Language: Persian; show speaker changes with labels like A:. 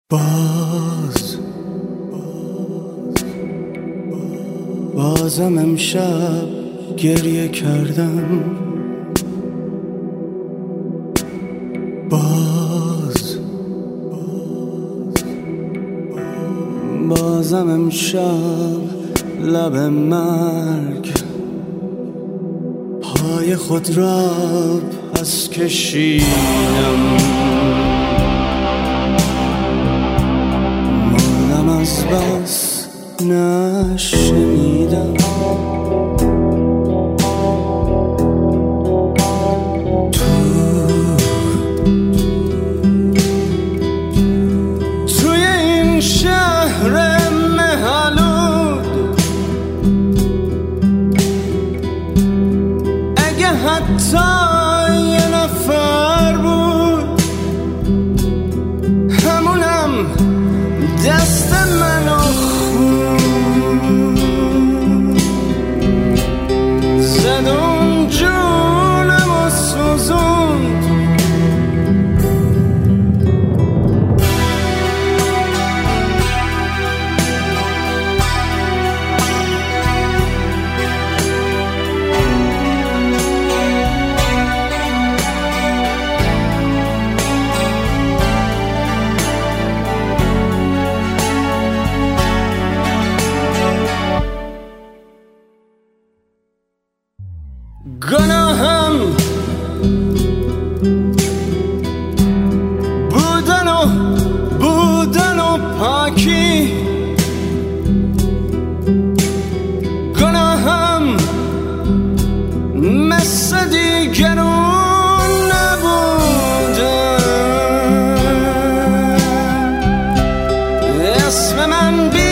A: بازم امشب گریه کردم. بازم امشب لب مرگ پای خود را پس کشیدم. مردم از بس نشنیدم. توی این شهر مه‌آلود اگه حتی یه نفر بود، همونم دست منو زد اون جونم و سوزوند. گناهم بودن و پاکی، گناهم مثل دیگرون نبودن. اسم من